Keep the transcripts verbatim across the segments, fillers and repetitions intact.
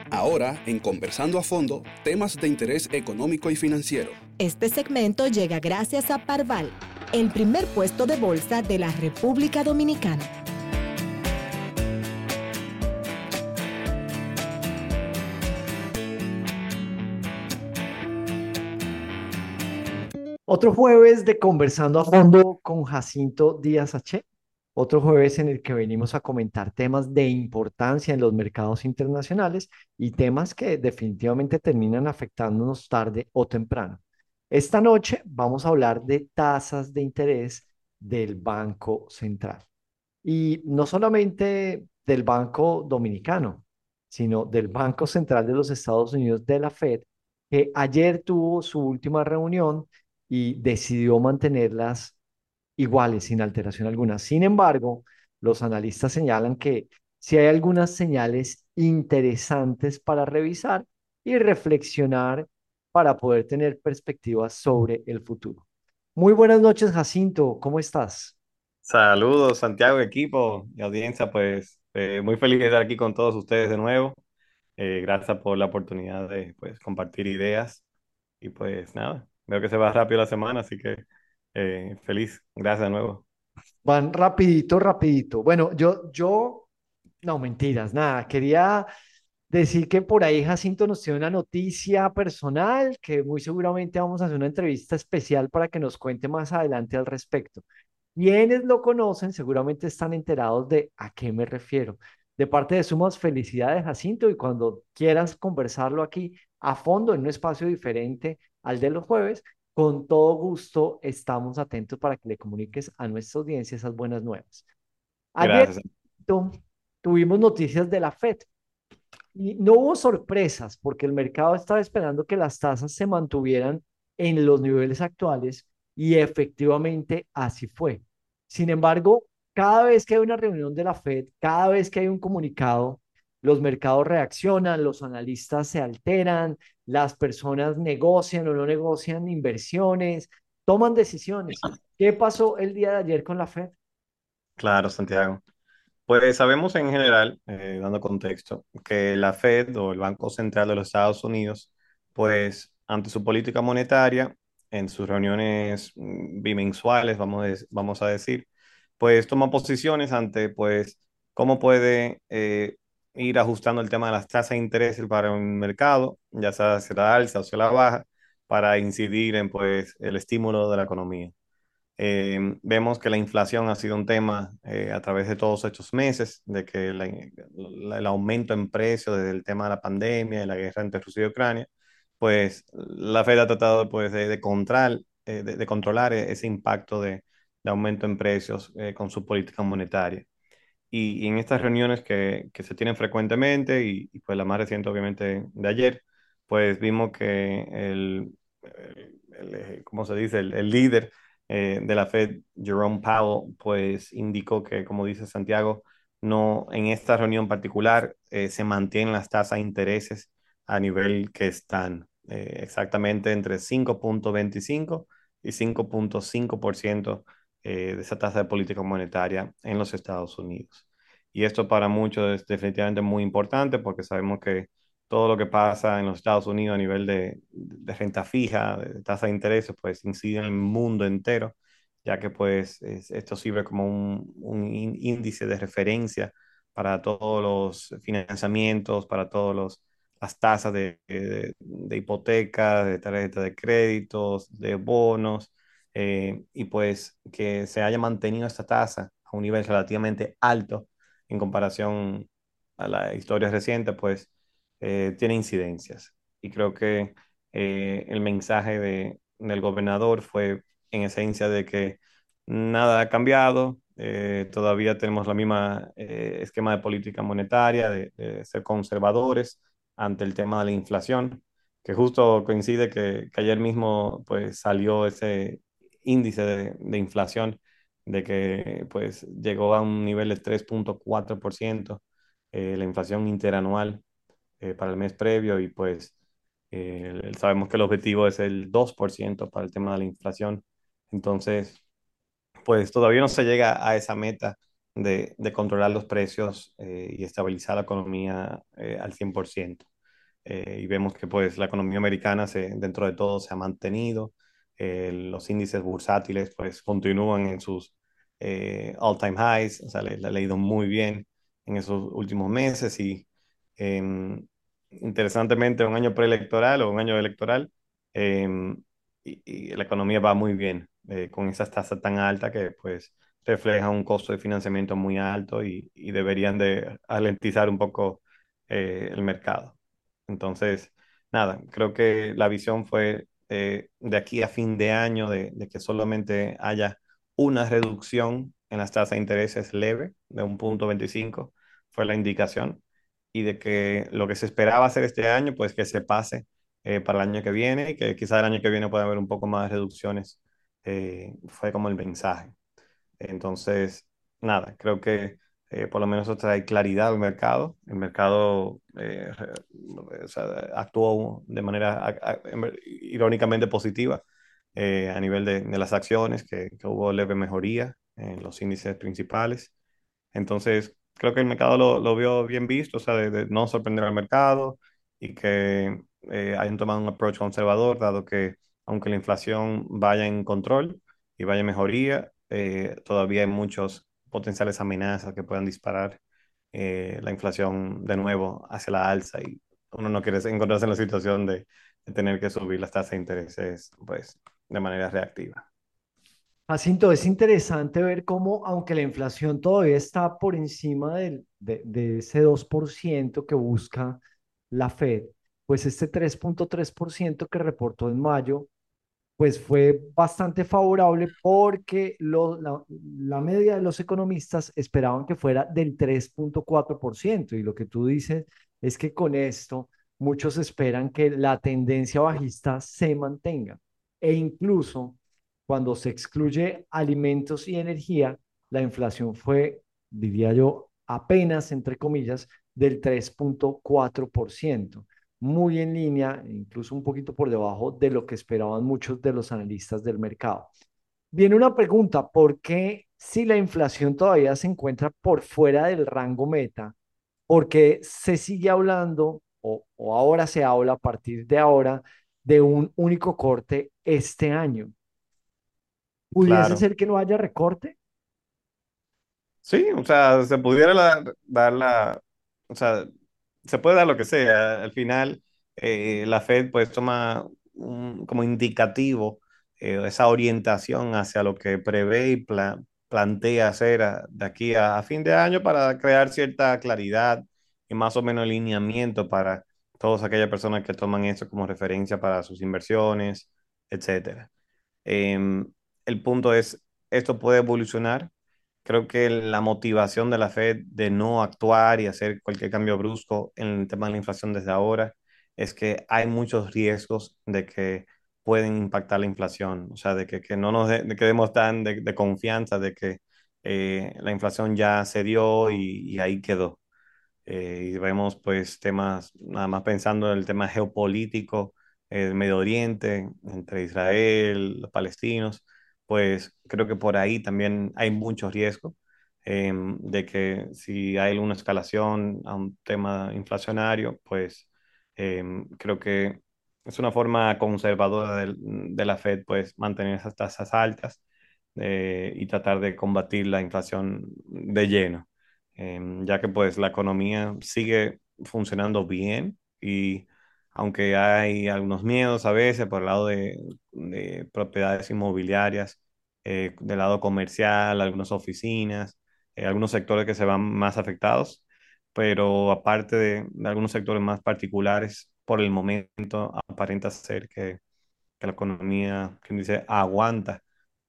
Ahora, en Conversando a Fondo, temas de interés económico y financiero. Este segmento llega gracias a Parval, el primer puesto de bolsa de la República Dominicana. Otro jueves de Conversando a Fondo con Jacinto Díaz H. Otro jueves en el que venimos a comentar temas de importancia en los mercados internacionales y temas que definitivamente terminan afectándonos tarde o temprano. Esta noche vamos a hablar de tasas de interés del Banco Central. Y no solamente del Banco Dominicano, sino del Banco Central de los Estados Unidos, de la Fed, que ayer tuvo su última reunión y decidió mantenerlas iguales, sin alteración alguna. Sin embargo, los analistas señalan que sí hay algunas señales interesantes para revisar y reflexionar para poder tener perspectivas sobre el futuro. Muy buenas noches, Jacinto, ¿cómo estás? Saludos, Santiago, equipo y audiencia, pues eh, muy feliz de estar aquí con todos ustedes de nuevo. Eh, gracias por la oportunidad de pues, compartir ideas y pues nada, veo que se va rápido la semana, así que eh, feliz. Gracias de nuevo. Van rapidito, rapidito. Bueno, yo, yo, no, mentiras, nada. Quería decir que por ahí Jacinto nos tiene una noticia personal que muy seguramente vamos a hacer una entrevista especial para que nos cuente más adelante al respecto. Quienes lo conocen seguramente están enterados de a qué me refiero. De parte de Sumas, felicidades, Jacinto, y cuando quieras conversarlo aquí a fondo en un espacio diferente al de los jueves, con todo gusto estamos atentos para que le comuniques a nuestra audiencia esas buenas nuevas. Ayer Gracias. tu- tuvimos noticias de la Fed y no hubo sorpresas porque el mercado estaba esperando que las tasas se mantuvieran en los niveles actuales y efectivamente así fue. Sin embargo, cada vez que hay una reunión de la Fed, cada vez que hay un comunicado, los mercados reaccionan, los analistas se alteran, las personas negocian o no negocian inversiones, toman decisiones. ¿Qué pasó el día de ayer con la Fed? Claro, Santiago. Pues sabemos en general, eh, dando contexto, que la Fed o el Banco Central de los Estados Unidos, pues ante su política monetaria, en sus reuniones mm, bimensuales, vamos a, dec- vamos a decir, pues toma posiciones ante pues cómo puede eh, ir ajustando el tema de las tasas de interés para un mercado, ya sea hacia la alza o hacia la baja, para incidir en pues el estímulo de la economía. Eh, vemos que la inflación ha sido un tema eh, a través de todos estos meses, de que la- la- el aumento en precios desde el tema de la pandemia, de la guerra entre Rusia y Ucrania, pues la Fed ha tratado pues, de, de, controlar, eh, de, de controlar ese impacto de, de aumento en precios eh, con su política monetaria. Y, y en estas reuniones que, que se tienen frecuentemente, y, y, pues la más reciente obviamente de ayer, pues vimos que el, el- el, ¿cómo se dice? El, el líder eh, de la Fed, Jerome Powell, pues indicó que, como dice Santiago, no, en esta reunión particular eh, se mantienen las tasas de intereses a nivel que están, eh, exactamente entre cinco punto veinticinco y cinco punto cinco por ciento eh, de esa tasa de política monetaria en los Estados Unidos. Y esto para muchos es definitivamente muy importante porque sabemos que todo lo que pasa en los Estados Unidos a nivel de, de renta fija, de tasa de intereses, pues incide en el mundo entero, ya que pues es- esto sirve como un, un ín- índice de referencia para todos los financiamientos, para todos los las tasas de, de, de hipoteca, de tarjeta de créditos, de bonos, eh, y pues que se haya mantenido esta tasa a un nivel relativamente alto en comparación a la historia reciente, pues eh, tiene incidencias. Y creo que eh, el mensaje de, del gobernador fue en esencia de que nada ha cambiado, eh, todavía tenemos la misma eh, esquema de política monetaria, de, de ser conservadores ante el tema de la inflación, que justo coincide que, que ayer mismo pues salió ese índice de, de inflación de que pues llegó a un nivel de tres punto cuatro por ciento, eh, la inflación interanual eh, para el mes previo, y pues eh, sabemos que el objetivo es el dos por ciento para el tema de la inflación. Entonces, pues todavía no se llega a esa meta de, de controlar los precios eh, y estabilizar la economía eh, al cien por ciento. eh, y vemos que pues la economía americana se, dentro de todo se ha mantenido. Eh, los índices bursátiles pues continúan en sus eh, all-time highs, o sea, le, le ha ido muy bien en esos últimos meses y em, interesantemente un año preelectoral o un año electoral, em, y, y la economía va muy bien, eh, con esas tasas tan altas que pues refleja un costo de financiamiento muy alto y, y deberían de alentizar un poco eh, el mercado. Entonces, nada, creo que la visión fue eh, de aquí a fin de año de, de que solamente haya una reducción en las tasas de intereses leve de un punto veinticinco, fue la indicación, y de que lo que se esperaba hacer este año, pues que se pase eh, para el año que viene y que quizá el año que viene pueda haber un poco más de reducciones, eh, fue como el mensaje. Entonces, nada, creo que eh, por lo menos eso trae claridad al mercado. El mercado eh, re- o sea, actuó de manera a- a- en ver- irónicamente positiva eh, a nivel de, de las acciones, que, que hubo leve mejoría en los índices principales. Entonces, creo que el mercado lo, lo vio bien visto, o sea, de, de no sorprender al mercado y que eh, hayan tomado un approach conservador, dado que aunque la inflación vaya en control y vaya en mejoría, eh, todavía hay muchos potenciales amenazas que puedan disparar eh, la inflación de nuevo hacia la alza y uno no quiere encontrarse en la situación de, de tener que subir las tasas de intereses, pues, de manera reactiva. Jacinto, es interesante ver cómo, aunque la inflación todavía está por encima del- de, de ese dos por ciento que busca la Fed, pues este tres punto tres por ciento que reportó en mayo, pues fue bastante favorable porque lo- la, la media de los economistas esperaban que fuera del tres punto cuatro por ciento. Y lo que tú dices es que con esto muchos esperan que la tendencia bajista se mantenga. E incluso cuando se excluye alimentos y energía, la inflación fue, diría yo, apenas, entre comillas, del tres punto cuatro por ciento, muy en línea, incluso un poquito por debajo de lo que esperaban muchos de los analistas del mercado. Viene una pregunta: ¿por qué, si la inflación todavía se encuentra por fuera del rango meta, por qué se sigue hablando o, o ahora se habla a partir de ahora de un único corte este año? ¿Pudiese Claro. ser que no haya recorte? Sí, o sea, se pudiera la- dar la, o sea, se puede dar lo que sea. Al final, eh, la Fed pues toma un- como indicativo eh, esa orientación hacia lo que prevé y pla- plantea hacer a- de aquí a, a fin de año para crear cierta claridad y más o menos alineamiento para todas aquellas personas que toman eso como referencia para sus inversiones, etcétera. Em, el punto es, esto puede evolucionar. Creo que la motivación de la Fed de no actuar y hacer cualquier cambio brusco en el tema de la inflación desde ahora es que hay muchos riesgos de que pueden impactar la inflación. O sea, de que, que no nos de, de quedemos tan de, de confianza de que eh, la inflación ya se dio y, y ahí quedó. Eh, y vemos pues temas, nada más pensando en el tema geopolítico, eh, del Medio Oriente, entre Israel, los palestinos, pues creo que por ahí también hay mucho riesgo eh, de que si hay alguna escalación a un tema inflacionario, pues eh, creo que es una forma conservadora del- de, la Fed pues mantener esas tasas altas eh, y tratar de combatir la inflación de lleno, em, ya que pues la economía sigue funcionando bien y aunque hay algunos miedos a veces por el lado de, de propiedades inmobiliarias, eh, del lado comercial, algunas oficinas, eh, algunos sectores que se van más afectados, pero aparte de, de algunos sectores más particulares, por el momento aparenta ser que, que la economía, quien dice, aguanta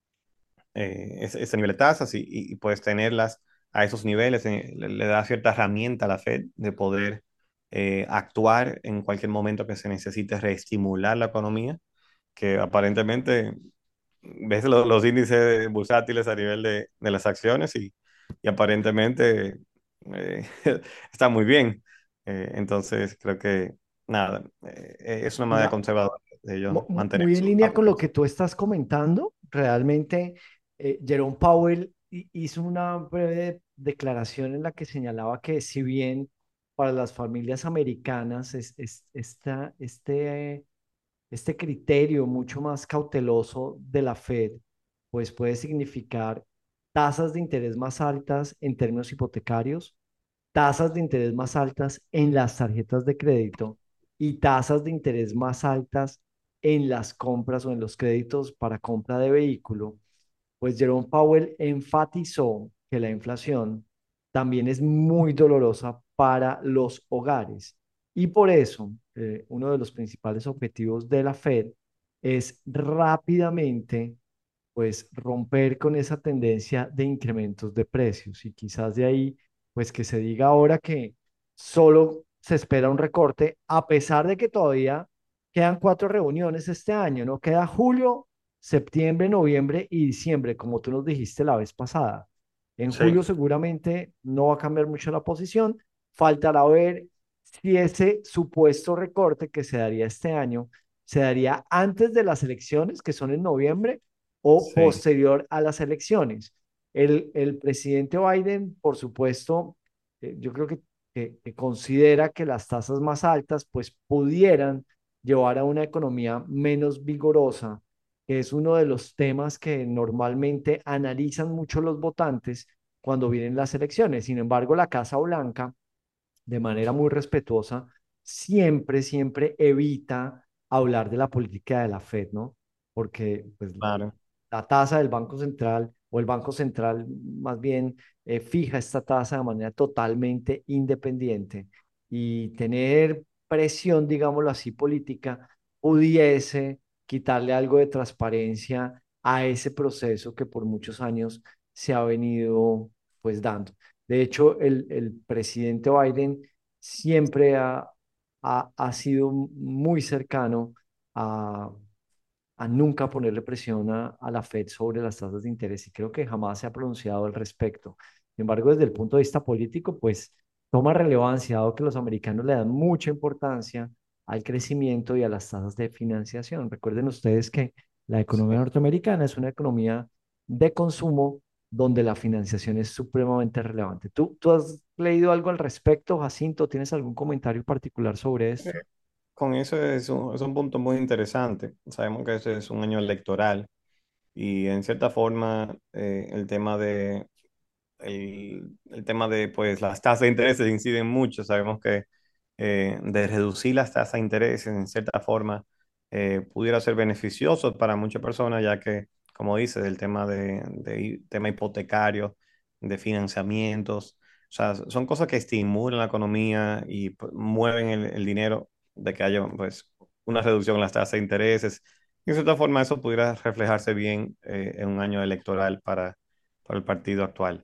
eh, ese, ese nivel de tasas y, y- y puedes tenerlas a esos niveles, eh, le, le da cierta herramienta a la Fed de poder eh, actuar en cualquier momento que se necesite reestimular la economía, que aparentemente ves lo- los índices bursátiles a nivel de, de las acciones y, y aparentemente eh, está muy bien. Eh, entonces creo que nada, eh, es una manera Mira, conservadora de ellos mu- mu- mantener muy en su línea con lo approach. que tú estás comentando, realmente eh, Jerome Powell hi- hizo una breve declaración en la que señalaba que si bien para las familias americanas, es, es- esta- este, este criterio mucho más cauteloso de la Fed, pues puede significar tasas de interés más altas en términos hipotecarios, tasas de interés más altas en las tarjetas de crédito y tasas de interés más altas en las compras o en los créditos para compra de vehículo. Pues Jerome Powell enfatizó que la inflación también es muy dolorosa para los hogares. Y por eso, eh, uno de los principales objetivos de la Fed es rápidamente, pues, romper con esa tendencia de incrementos de precios. Y quizás de ahí, pues, que se diga ahora que solo se espera un recorte, a pesar de que todavía quedan cuatro reuniones este año, ¿no? Queda julio, septiembre, noviembre y diciembre, como tú nos dijiste la vez pasada. En Sí, julio seguramente no va a cambiar mucho la posición. Faltará ver si ese supuesto recorte que se daría este año se daría antes de las elecciones, que son en noviembre, o sí, posterior a las elecciones. El, el presidente Biden, por supuesto, eh, yo creo que, que, que considera que las tasas más altas pues pudieran llevar a una economía menos vigorosa, que es uno de los temas que normalmente analizan mucho los votantes cuando vienen las elecciones. Sin embargo, la Casa Blanca, de manera muy respetuosa, siempre, siempre evita hablar de la política de la Fed, ¿no? Porque pues, claro. la tasa del Banco Central o el Banco Central más bien eh, fija esta tasa de manera totalmente independiente y tener presión, digámoslo así, política, pudiese quitarle algo de transparencia a ese proceso que por muchos años se ha venido pues dando. De hecho, el, el presidente Biden siempre ha, ha, ha sido muy cercano a a nunca ponerle presión a, a la Fed sobre las tasas de interés y creo que jamás se ha pronunciado al respecto. Sin embargo, desde el punto de vista político, pues toma relevancia, dado que los americanos le dan mucha importancia al crecimiento y a las tasas de financiación. Recuerden ustedes que la economía Sí. norteamericana es una economía de consumo donde la financiación es supremamente relevante. ¿Tú, tú has leído algo al respecto, Jacinto? ¿Tienes algún comentario particular sobre Eh, esto? Con eso es un, es un punto muy interesante. Sabemos que este es un año electoral y en cierta forma eh, el tema de el, el tema de pues las tasas de interés inciden mucho. Sabemos que eh, de reducir las tasas de interés en cierta forma eh, pudiera ser beneficioso para muchas personas, ya que, como dices, el tema de, de tema hipotecario, de financiamientos, o sea, son cosas que estimulan la economía y pues, mueven el, el dinero de que haya pues una reducción en las tasas de intereses. Y de cierta forma eso pudiera reflejarse bien eh, en un año electoral para, para el partido actual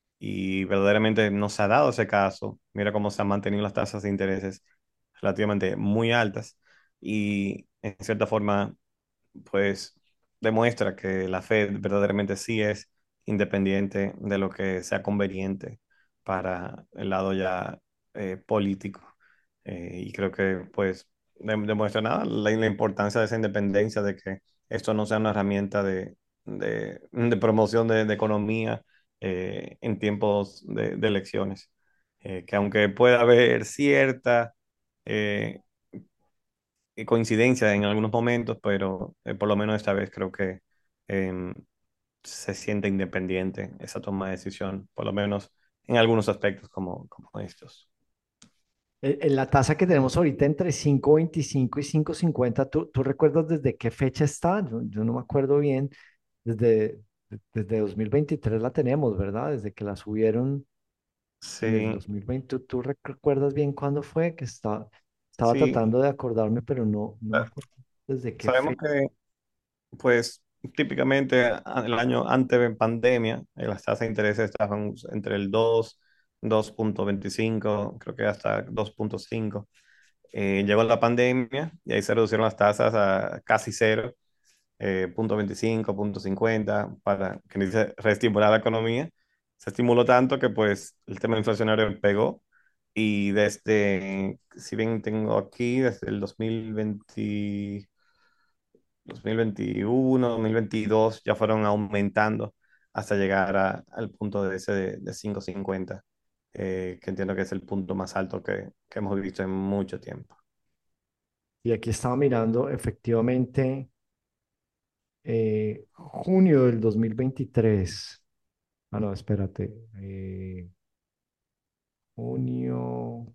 y verdaderamente no se ha dado ese caso. Mira cómo se han mantenido las tasas de intereses relativamente muy altas y en cierta forma, pues demuestra que la Fed verdaderamente sí es independiente de lo que sea conveniente para el lado ya eh, político. Eh, y creo que pues dem- demuestra nada la, la importancia de esa independencia, de que esto no sea una herramienta de, de, de promoción de, de economía eh, en tiempos de, de elecciones. Eh, que aunque pueda haber cierta eh, coincidencia en algunos momentos, pero eh, por lo menos esta vez creo que em, se siente independiente esa toma de decisión, por lo menos en algunos aspectos como, como estos. En en la tasa que tenemos ahorita entre cinco punto veinticinco y cinco punto cincuenta, ¿tú, tú recuerdas desde qué fecha está? Yo, yo no me acuerdo bien. Desde, desde dos mil veintitrés la tenemos, ¿verdad? Desde que la subieron en el Sí, dos mil veinte. ¿Tú, tú recuerdas bien cuándo fue? Que está, estaba sí, tratando de acordarme, pero no, no me ah, acuerdo desde qué sabemos fecha. que pues típicamente a- el año antes de pandemia eh, las tasas de interés estaban entre el dos, dos punto veinticinco, creo que hasta dos punto cinco. Eh, llegó la pandemia y ahí se reducieron las tasas a casi cero, eh, punto veinticinco, punto cincuenta, para que dice reestimular la economía. Se estimuló tanto que pues el tema inflacionario pegó y desde, si bien tengo aquí, desde el dos mil veinte, dos mil veintiuno, dos mil veintidós ya fueron aumentando hasta llegar a- al punto de ese de, de cinco cincuenta. eh, que entiendo que es el punto más alto que, que hemos visto en mucho tiempo. Y aquí estaba mirando efectivamente eh, junio del dos mil veintitrés. Ah, no, espérate. eh, junio.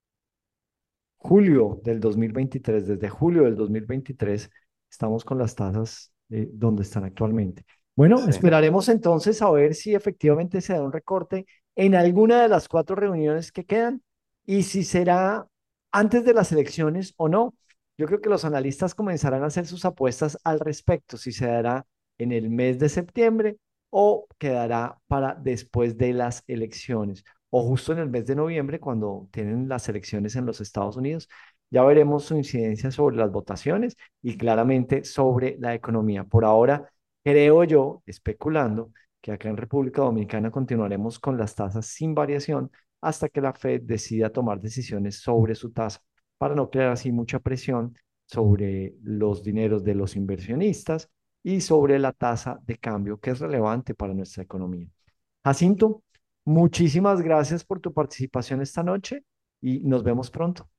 Julio del dos mil veintitrés, desde julio del dos mil veintitrés, estamos con las tasas eh, donde están actualmente. Bueno, Sí. esperaremos entonces a ver si efectivamente se da un recorte en alguna de las cuatro reuniones que quedan y si será antes de las elecciones o no. Yo creo que los analistas comenzarán a hacer sus apuestas al respecto, si se dará en el mes de septiembre o quedará para después de las elecciones o justo en el mes de noviembre, cuando tienen las elecciones en los Estados Unidos. Ya veremos su incidencia sobre las votaciones y claramente sobre la economía. Por ahora, creo yo, especulando, que acá en República Dominicana continuaremos con las tasas sin variación hasta que la Fed decida tomar decisiones sobre su tasa, para no crear así mucha presión sobre los dineros de los inversionistas y sobre la tasa de cambio, que es relevante para nuestra economía. Jacinto, muchísimas gracias por tu participación esta noche y nos vemos pronto.